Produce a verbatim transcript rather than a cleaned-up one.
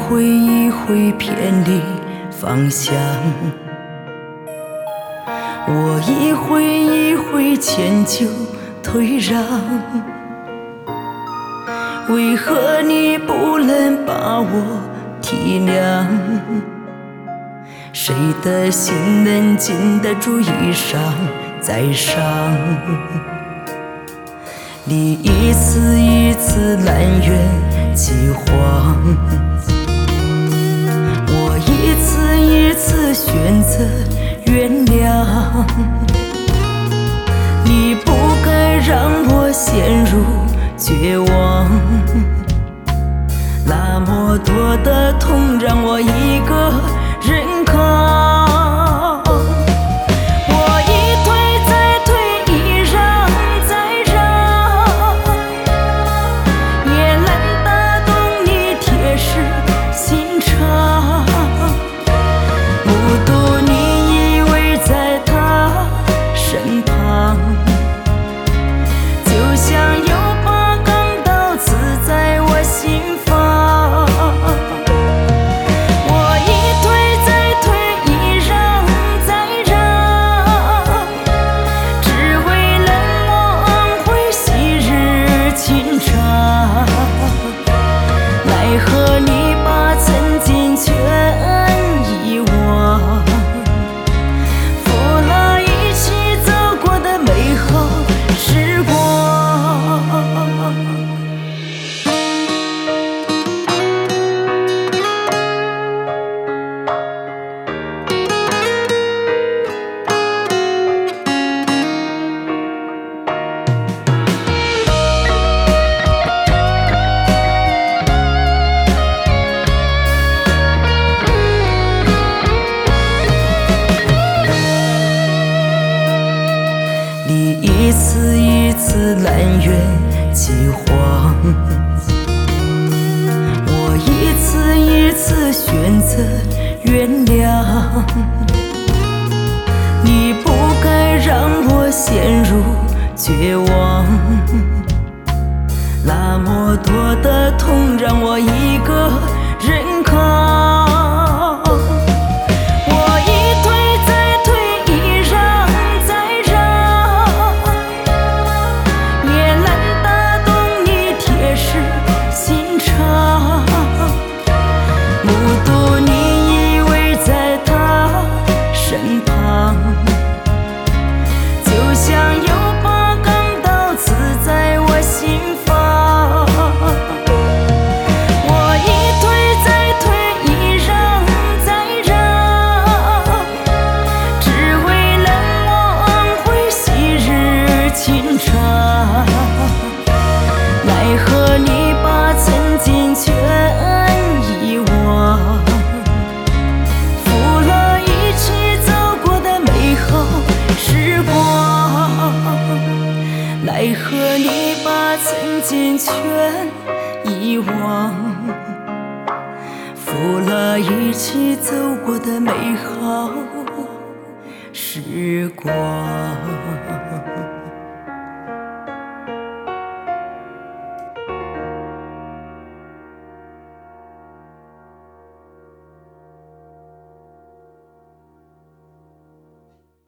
回一回偏离方向，我一回一回迁就退让，为何你不能把我体谅？谁的心能经得住一伤再伤？你一次一次揽怨气谎，我一次一次选择原谅。你不该让我陷入绝望，那么多的痛让我一个人扛。我一退再退，一让再让，也懒得懂你铁石心肠。目睹你依偎在他身旁，就像有把钢刀刺在我心房。我一退再退，一让再让，只为了挽回昔日情长。奈何你把曾经全遗忘，负了一起走过的美好时光。你一次一次揽怨气谎，我一次一次选择原谅。你不该让我陷入绝望，那么多的痛让我一个人扛。我一退再退，一让再让，也懒得懂你铁石心肠。目睹你依偎在他身旁，就像有把钢刀刺在我心房。我一退再退，一让再让，只为了挽回昔日情长。奈何你把曾经全遗忘，负了一起走过的美好时光。奈何你把曾经全遗忘，负了一起走过的美好时光。